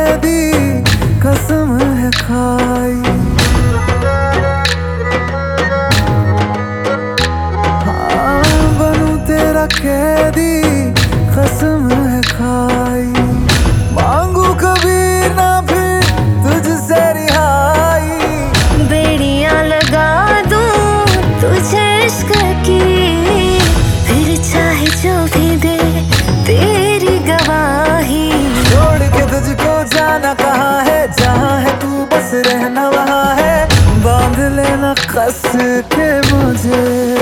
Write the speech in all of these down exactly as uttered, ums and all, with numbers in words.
कैदी कसम है खाई। हाँ बनूं तेरा कैदी कसम है खाई। मांगू कभी ना फिर तुझसे रिहाई। बेड़ियां लगा दूं तुझे इश्क की, फिर चाहे जो भी दे तेरी गवाही। छोड़ के तुझको जाना कहाँ है, जहाँ है तू बस रहना वहाँ है। बांध लेना कस के मुझे।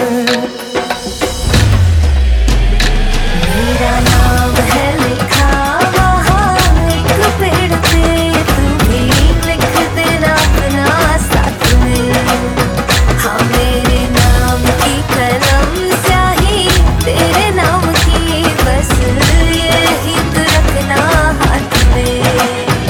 मेरा नाम है लिखा वहाँ एक पेड़ पे, तू भी लिख देना अपना साथ में। हाँ मेरे नाम की कलम स्याही तेरे नाम की, बस यही तू रखना हाथ में।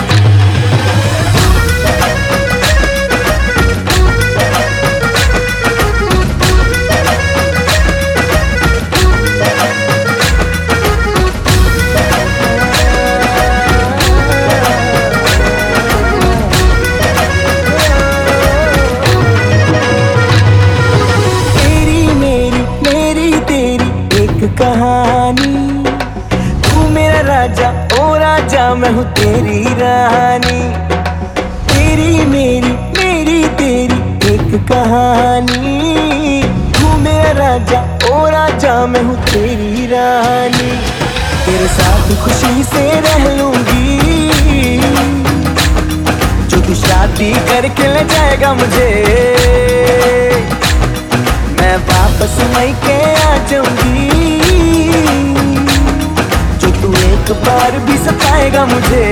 कहानी तू मेरा राजा ओ राजा मैं हूँ तेरी रानी। तेरी मेरी मेरी तेरी एक कहानी। तू मेरा राजा ओ राजा मैं हूँ तेरी रानी। तेरे साथ खुशी से रह लूंगी, जो तू शादी करके ले जाएगा मुझे। मैं वापस मायके आ जाऊंगी, जो तू एक बार भी सताएगा मुझे।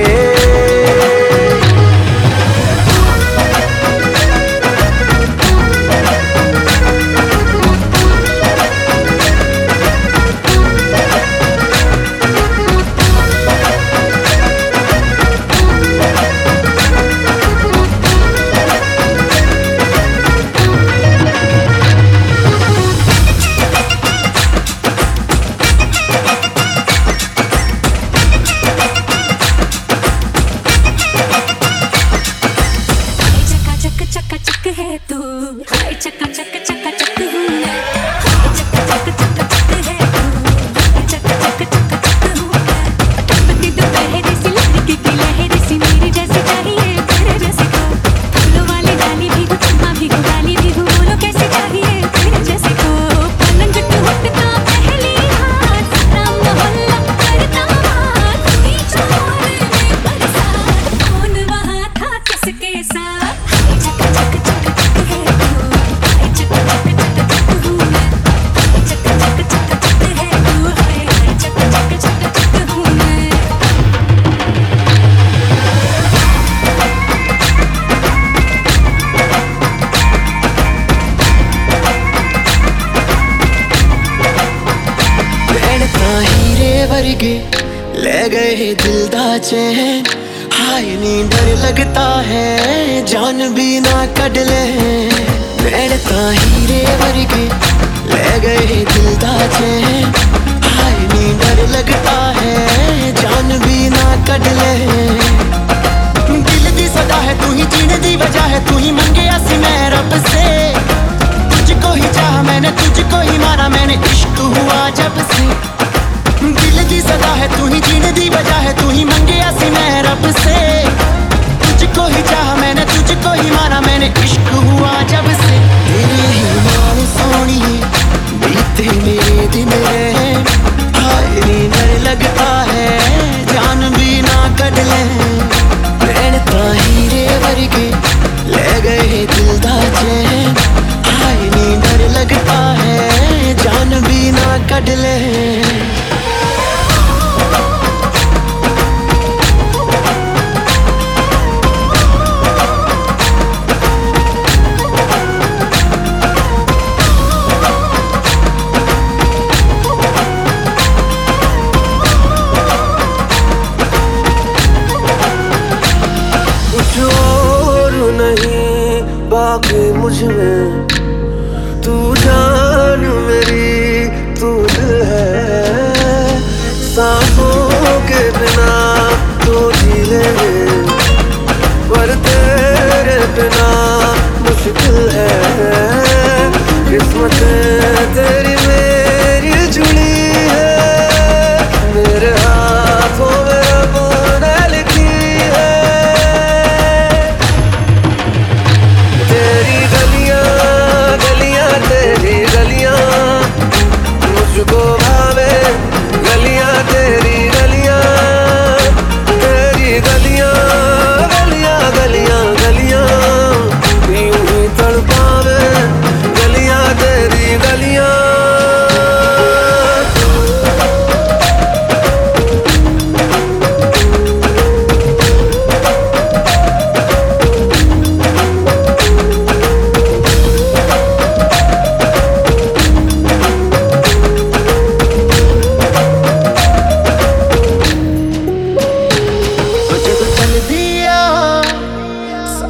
चक्का चक है तू, हाय चक्का चक चक्का चक हूँ मैं। हाय चक्का चक चक्का चक है तू, हाय चक्का चक चक्का चक हूँ मैं। अटपटी दोपहर सी लड़की की लहर सी, मेरी जैसी चाहिए तेरे जैसे को। फूलों वाली डाली भी हूँ, चम्मा भी हूँ, डाली भी हूँ, बोलो कैसे चाहिए तेरे जैसे को। पलंग टूटता पहली रात, सारा मोहल्ला करता बात। हुई छोड़ में बरसात, कौन वहाँ था किसके साथ। ले गए दिल दा चैन, हाय नी डर लगता है जान भी ना कढ ले। मैंने ता हीरे वर्गे ले गए दिल दा चैन, हाय नी डर लगता है जान भी ना कढ ले। दिल दी सदा है तू ही, जीने दी वजह है तू ही, मंगया सी मैं रब से। तुझको ही चाहा मैंने, तुझको ही माना मैंने, इश्क हुआ जब से। दिल की सदा है तू ही, जीने दी वजह है तू ही, मंगया सी मैं रब से। तुझको ही चाहा मैंने, तुझको ही माना मैंने, इश्क हुआ जब से। तेरे ही नाल सोनिए बीते मेरे दिन रहे, हाय नी डर लगता है जान भी ना कढ ले। मैंने ता हीरे वर्गे ले गए दिल दा चैन, हाय नी डर लगता है जान भी ना कढ ले। बाकी मुझ में तू जान मेरी, तू दिल है। सांसों के बिना तो जी लेंगे।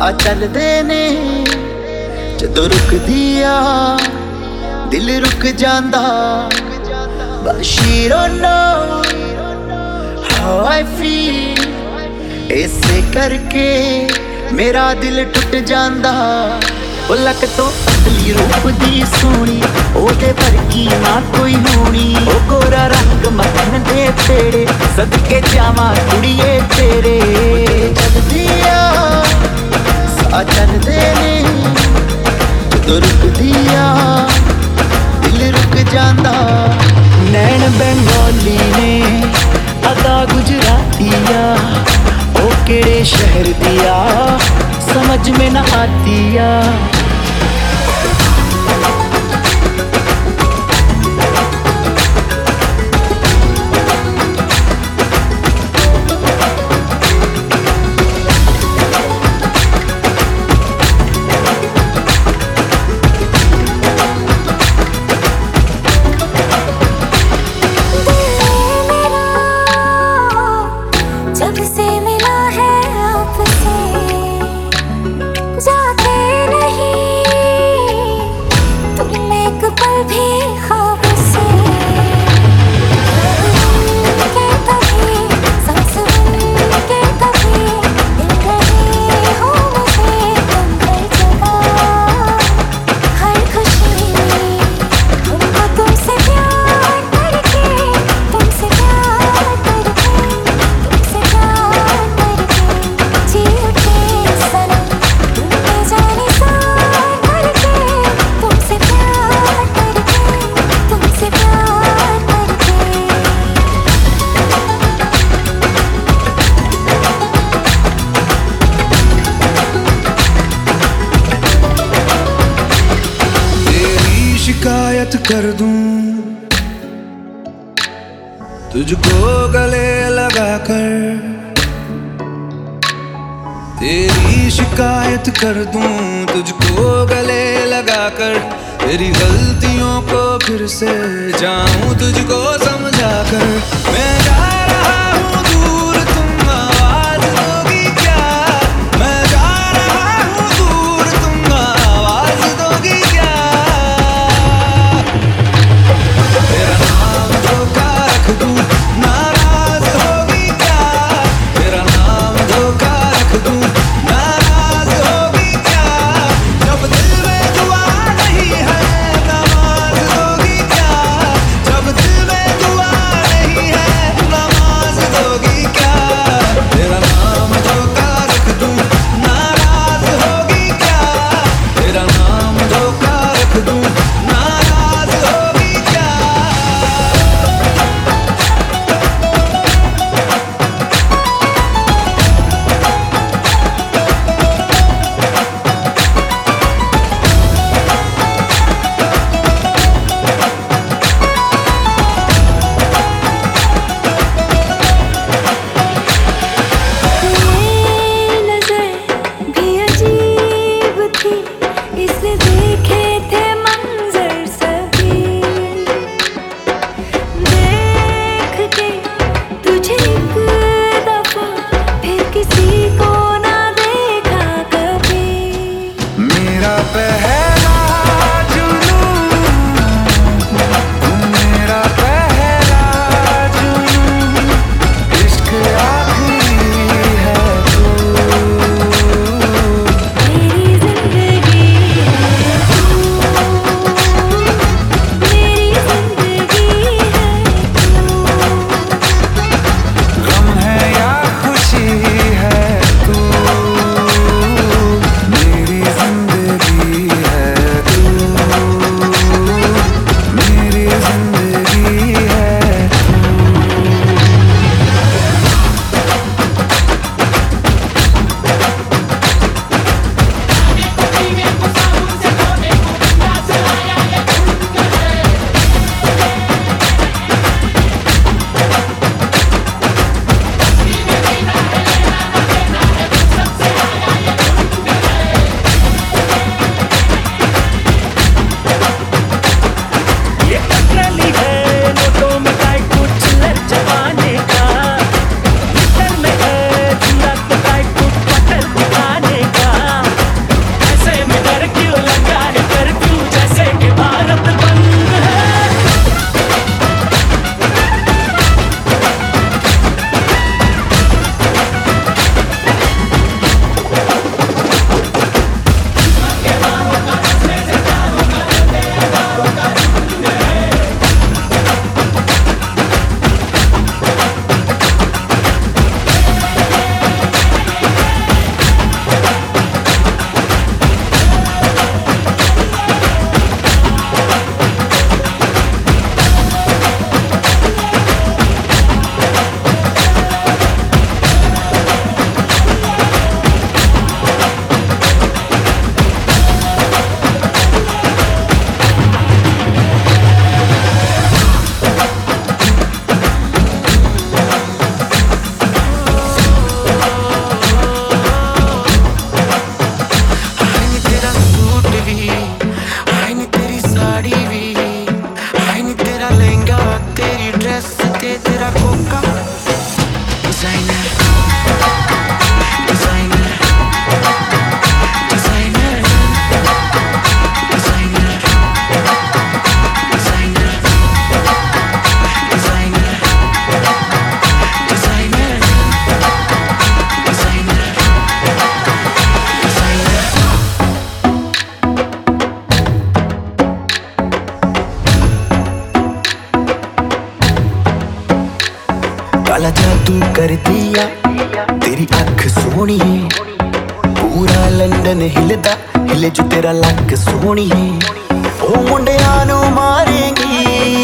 आ चलदे ने जदों रुकदिया दिल रुक जांदा but she don't know how I feel ऐसे करके मेरा दिल टुट जांदा ओ लक तो असली रूप दी सोनी ओदे वर्गी ना कोई होनी ओ गोरा रंग मखन दे पेड़े सदके जावां कुड़िए तेरे चलदिया सा चलदे ने जदों रुकदिया दिल रुक जांदा नैन बंगाली ने अदा गुजरातिया ओ केड़े शहर दिया समझ में न आतिया जब से मिला है आपसे जाते नहीं तुम एक पल भी ख्वाब से के कभी सांस के कभी मिल रहे हो मुझे तुम हर जगह हर खुशी हमको तुमसे प्यार करके तुमसे प्यार करके तुमसे प्यार करके जी उठे सनम तुमने जाने सार करके तुमसे प्यार करके तुमसे प्यार करके तेरी शिकायत कर दूं तुझको गले लगाकर तेरी शिकायत कर दूं तुझको गले लगाकर तेरी गलतियों को फिर से जाऊं तुझको समझाकर मैं जा रहा हूँ दूर तुम आवाज दोगी क्या मैं जा रहा हूँ दूर तुम आवाज दोगी क्या तेरा नाम धोखा रख दूं नाराज होगी क्या तेरा नाम धोखा रख दूं नाराज होगी क्या जब दिल में दुआ नहीं है नमाज होगी क्या जब दिल में दुआ नहीं है कर दिया तेरी अख सोनी, पूरा लंदन हिलदा हिले जो तेरा लक सोनी। ओ मुंडियां नू मारेंगी,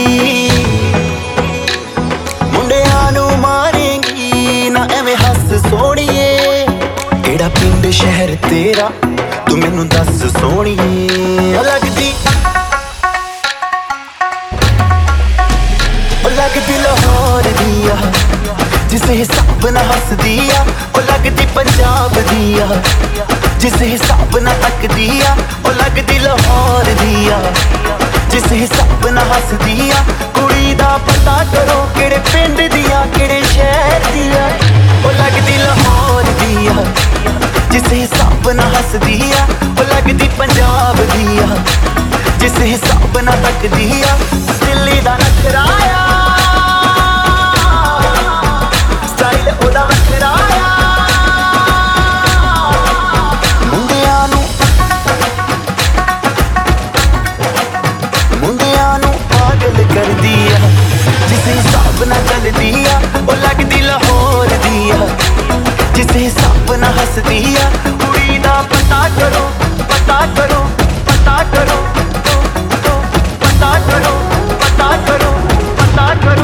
मुंडियां नू मारेंगी ना एवें हस सोनिए। केड़ा पिंड शहर तेरा तू मैनू दस सोनिए। लगदी लगदी लाहौर दिया जिस हिसाब ना हस दिया, ओ लगदी पंजाब दिया जिस हिसाब ना तक दिया, ओ लगदी लाहौर दिया जिस हिसाब ना हस दिया। कुड़ी दा पता करो केड़े पिंड दिया केड़े शहर दिया, ओ लगदी लाहौर दिया जिस हिसाब ना हस दिया, ओ लगदी पंजाब दिया जिस हिसाब ना तक दिया। दिल्ली दा नखराया स्टाइल ओदा वखराया, मुंडियां नू मुंडियां नू पागल कर दिया जिस हिसाब ना चल दिया, ओ लगदी लाहौर दिया जिस हिसाब ना हस दिया। कुड़ी दा पता करो पता करो पता करो पता करो पता करो पता करो।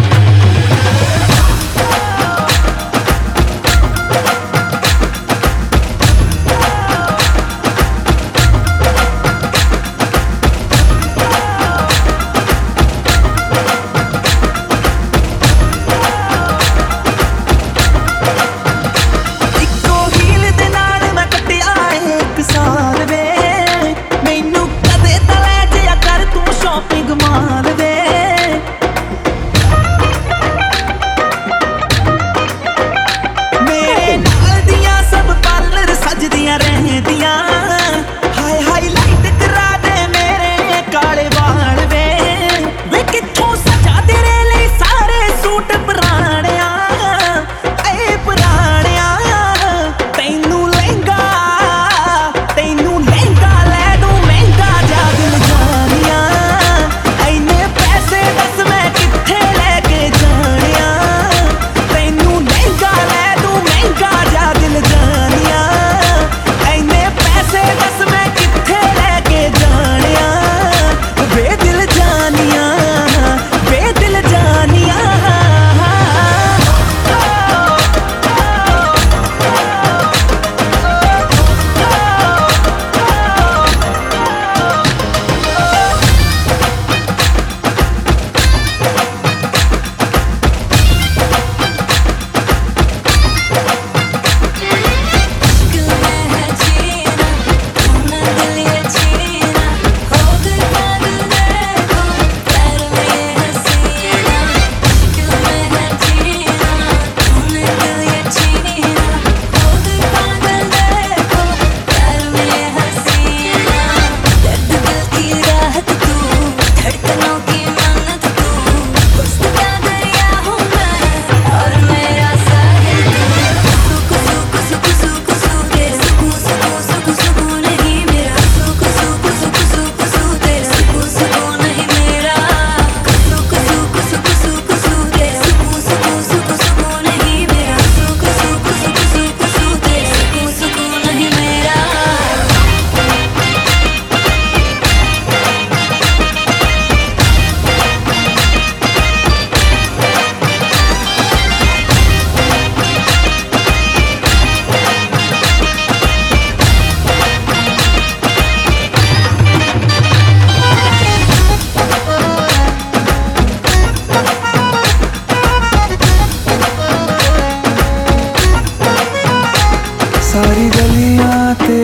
सारी गलियां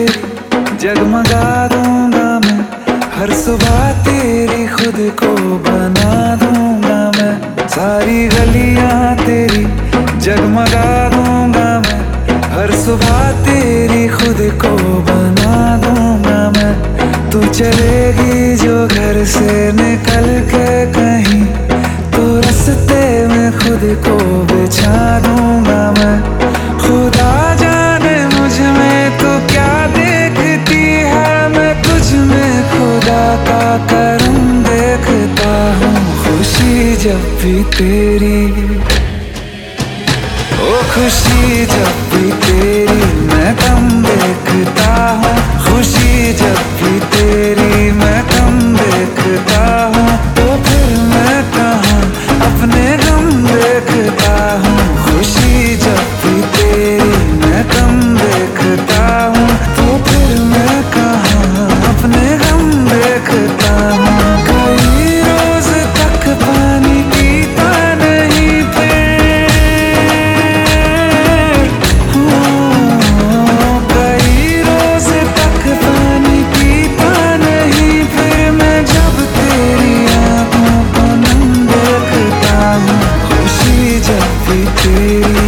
तेरी जगमगा दूंगा मैं, हर सुबह तेरी खुद को बना दूंगा मैं। सारी गलियां तेरी जगमगा दूंगा मैं, हर सुबह तेरी खुद को बना दूंगा मैं। तू चलेगी जो घर से निकल के कहीं, तो रास्ते में खुद को बिछा दूंगा मैं। खुदा जाने मुझ में तो क्या देखती है, मैं तुझ में खुदा का करम देखता हूँ। खुशी जब भी तेरी खुशी जब भी तेरी मैं कम देखता हूँ, खुशी जब भी तेरी मैं कम देखता हूँ, तो फिर मैं कहाँ अपने गम देखता हूँ। खुशी जब भी तेरी मैं कम देखता हूँ, तो फिर मैं कहाँ अपने गम देखता हूँ। कई रोज तक पानी पीता नहीं फिर, कई रोज तक पानी पीता नहीं फिर, मैं जब तेरी आंखों को नम देखता हूँ। खुशी जब भी तेरी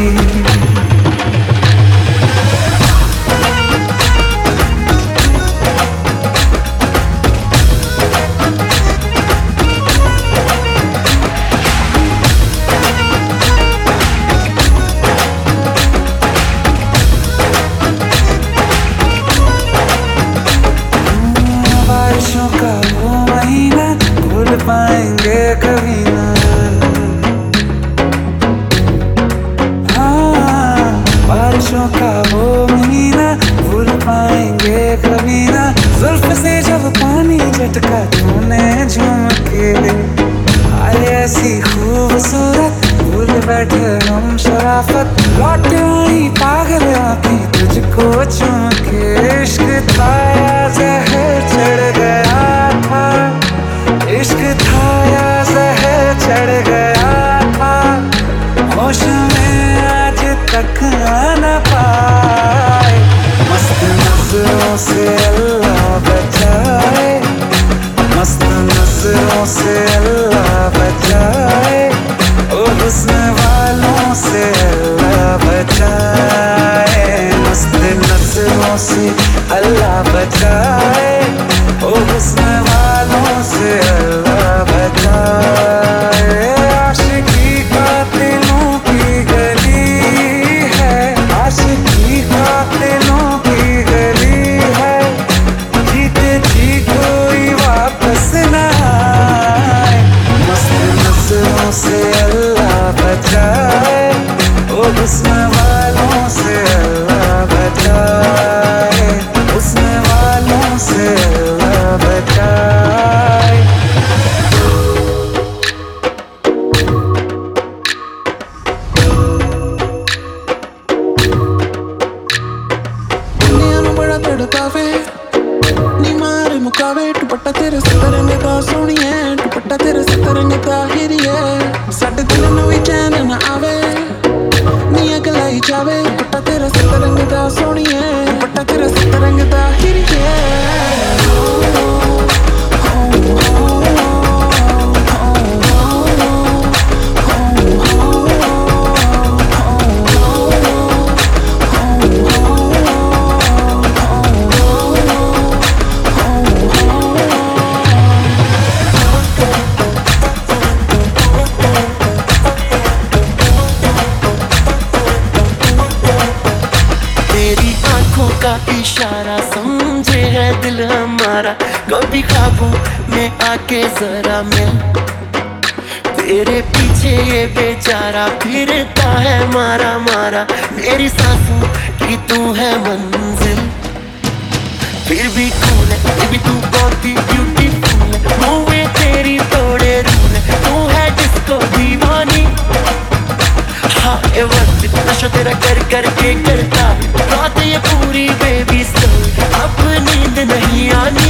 बारिशों का वो महीना भूल पाएंगे कभी ना। हाँ, बारिशों का वो महीना भूल पाएंगे कभी ना। जुल्फ से जब पानी झटका तूने झूम के, आए ऐसी खूबसूरत भूल बैठे हम शराफत, लौट आई पागल आंखें तुझको चूम के। इश्क था या जहर चढ़ गया था, इश्क था या जहर चढ़ गया था, होश में आज तक आना पाए। मस्त नजरों से अल्लाह बचाए, मस्त नजरों से अल्लाह बचाए, ओ हुस्न वालों से अल्लाह बचाए। मस्त नजरों से अल्लाह बचाए, ओ हुस्न वालों से अल्लाह बचाए। आशिकी कातिलों की गली है, आशिकी कातिलों की गली है, जीते जी कोई वापस ना आए। मस्त नजरों से अल्लाह बचाए, ओ हुस्न वालों से अल्लाह बचाए, हुस्न वालों से अल्लाह बचाए। दुनिया नूं बड़ा तड़पावे नी मार मुकावे, दुपट्टा तेरे सतरंग दा सोहणीए, दुपट्टा तेरे सतरंग दा हिरिए, साडे दिल नूं भी चैन ना आवे नी अग लाई जावे। दुपट्टा तेरे सतरंग दा सोहणीए, दुपट्टा तेरे सतरंग दा हिरिए। तेरी आंखों का इशारा समझे है दिल हमारा, कभी ख्वाबों में आके जरा मिल। तेरे पीछे ये बेचारा फिरता है मारा मारा, मेरी सांसों की तू है मंजिल। फिर भी कूल है, फिर भी तू बहुत ही ब्यूटीफुल है, मूवे तेरी तोड़े रूल है, तू है जिसको दीवानी। हाँ ये वक्त नशा तेरा कर कर के करता है, रात ये पूरी बेबी स्टोरी, अब नींद नहीं आनी।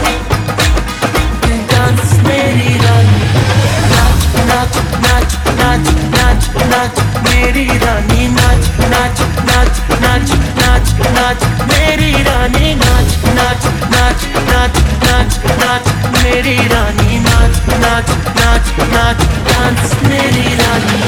डांस मेरी रानी, नाच नाच नाच नाच नाच नाच मेरी रानी, नाच नाच नाच नाच नाच नाच मेरी रानी, नाच नाच नाच नाच नाच नाच मेरी रानी, नाच नाच नाच नाच डांस मेरी रानी।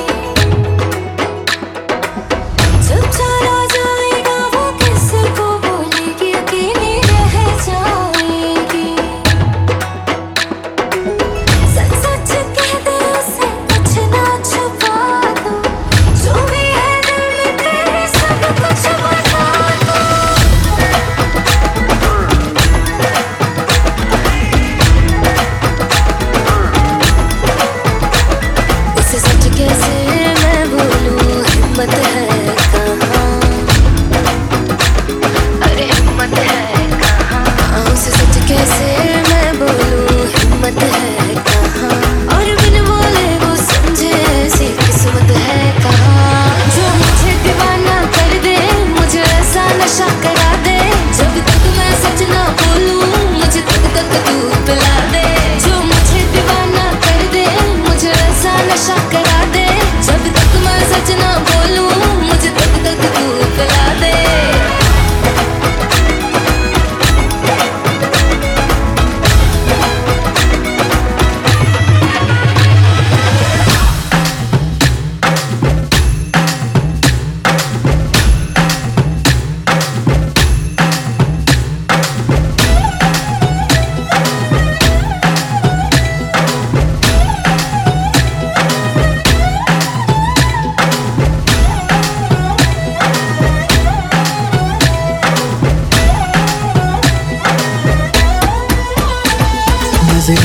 जब चला जाएगा वो किसको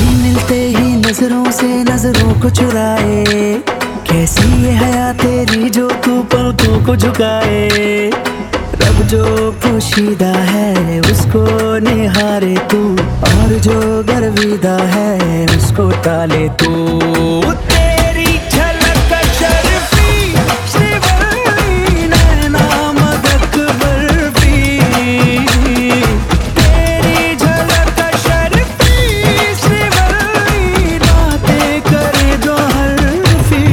कभी मिलते ही नजरों से नजरों को चुराए, कैसी ये हया तेरी जो तू पलकों को झुकाए। रब जो पोशीदा है उसको निहारे तू, और जो गर्विदा है उसको टाले तू। तेरी झलक शर्फी श्रीवल्ली नैना मदक बर्फी, तेरी झलक शर्फी श्रीवल्ली बातें करे जो हल्फी।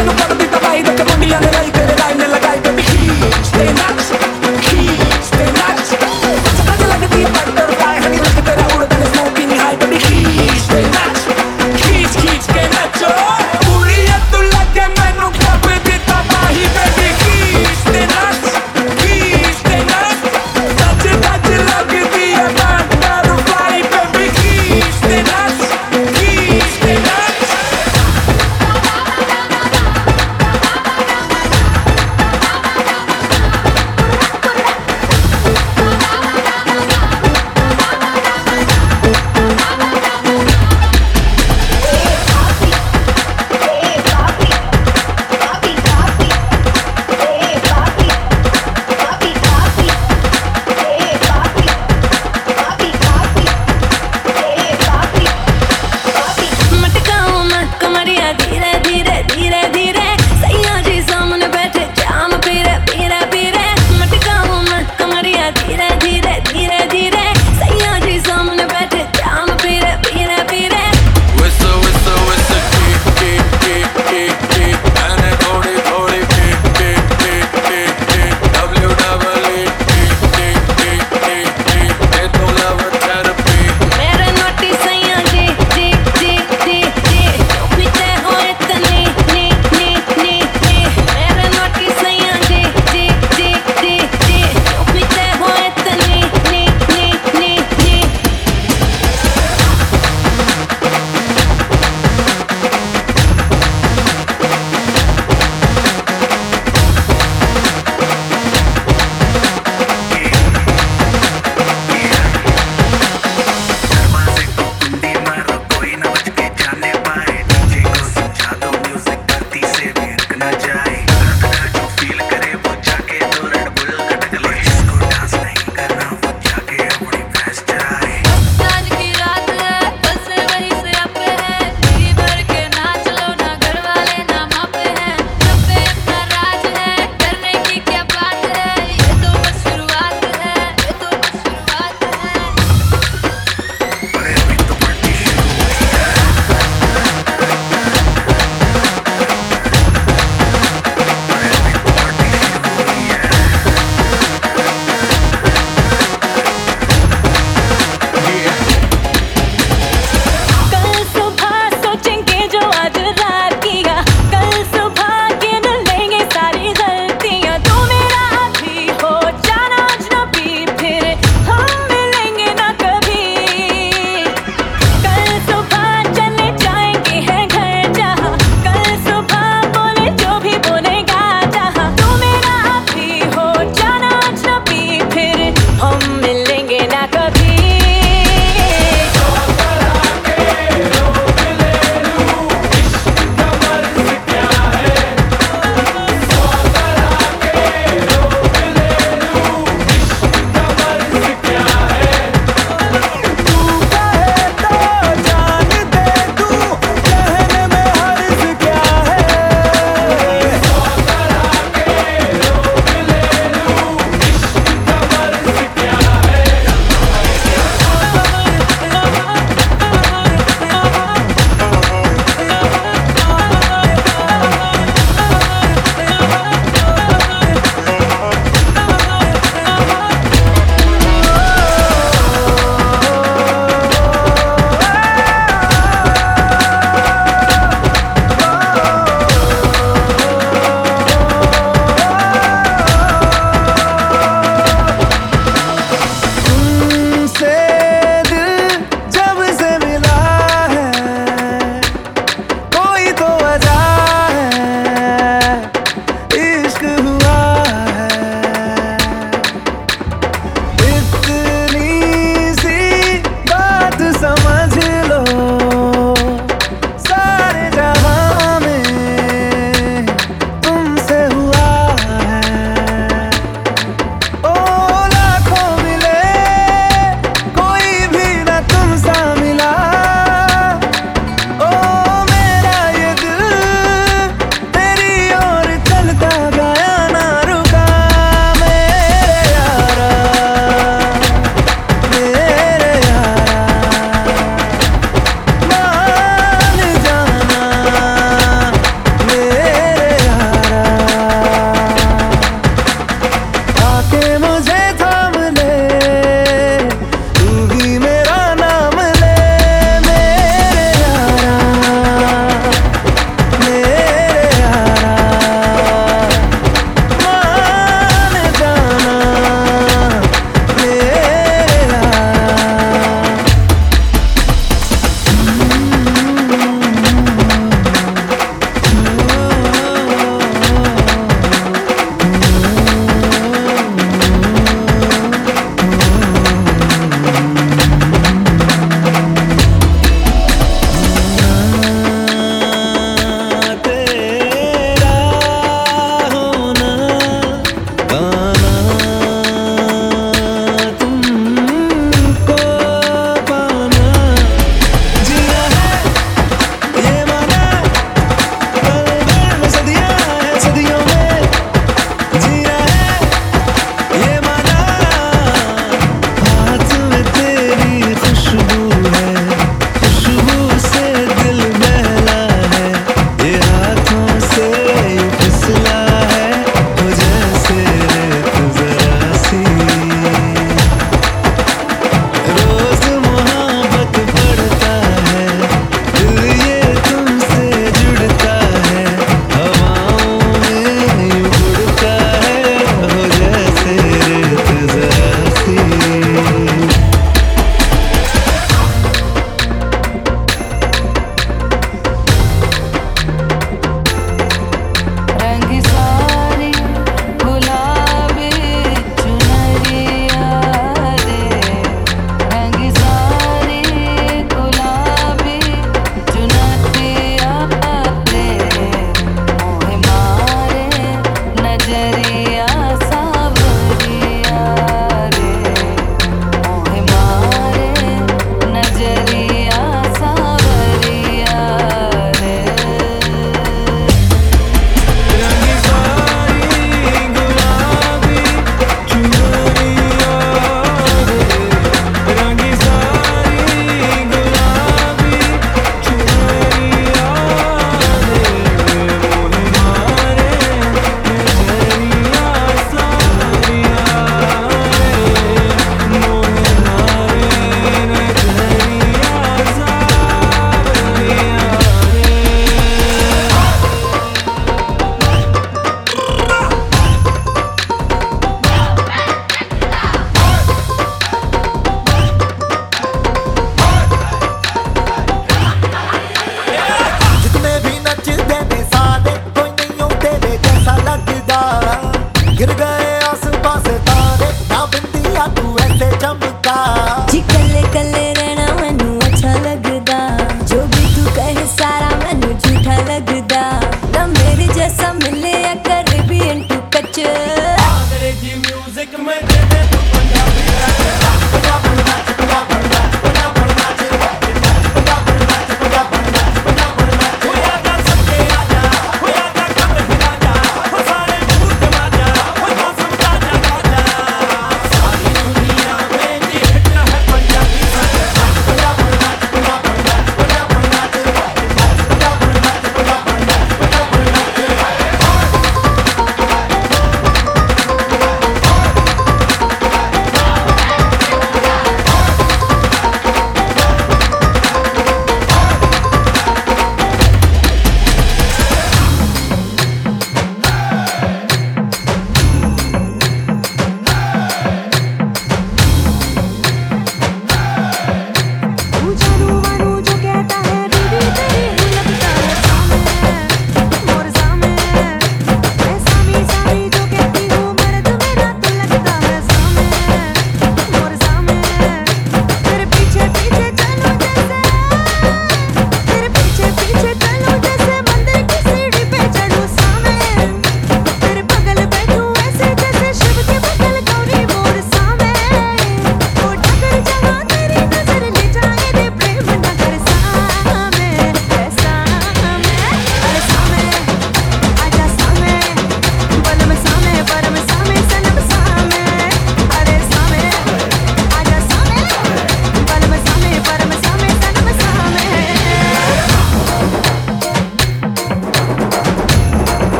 ਤੈਨੂੰ ਕਰਦੀ ਤਬਾਈ ਦੇ ਮੁੰਡਿਆਂ ਨੇ ਲਈ ਤੇਰੇ ਲਾਈਨ ਨੇ ਲਗਾਈ ਬੇਬੀ ਖੀਚ ਤੇ ਨੱਚ ਖੀਚ ਤੇ ਨੱਚ ਸੱਜ ਲੱਗਦੀ ਬਟਰਫਲਾਈ ਹਨੀ ਲੱਗ ਤੇਰਾ ਉੜਦਾ ਨੇ ਸਮੋਕਿੰਗ ਹਾਈ ਬੇਬੀ ਖੀਚ ਤੇ ਨੱਚ ਖੀਚ ਖੀਚ ਕੇ ਨੱਚੋ ਪੂਰੀ ਤੂੰ ਲੱਗੇ ਮੈਨੂੰ ਕਰਦੀ ਤਬਾਈ ਬੇਬੀ ਖੀਚ ਤੇ ਨੱਚ ਖੀਚ ਤੇ ਨੱਚ ਸੱਜ ਸੱਜ ਲੱਗਦੀ ਆ ਬਟਰਫਲਾਈ ਬੇਬੀ ਖੀਚ ਤੇ ਨੱਚ ਖੀਚ ਤੇ ਨੱਚ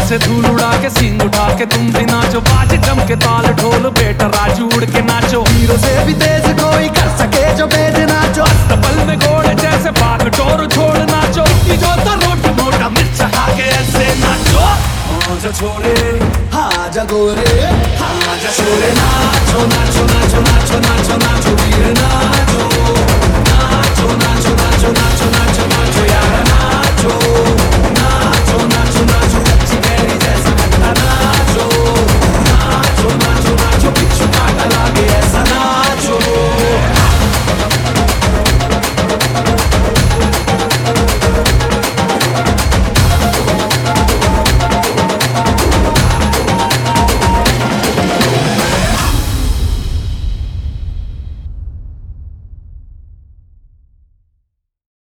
से धूल उड़ा के सींग उठा के तुम भी नाचो, बाज जम के ताल ढोल बेटा राजू उड़ के नाचो। हीरो से भी तेज कोई कर सके जो बेद नाचो, अस्तबल में घोड़े जैसे बाग टोर छोड़ नाचो, जो तो रोटी मोटा मिर्च खा के ऐसे नाचो। आजा छोरे आजा गोरे आजा छोरे, नाचो नाचो नाचो नाचो नाचो नाचो वीर नाचो।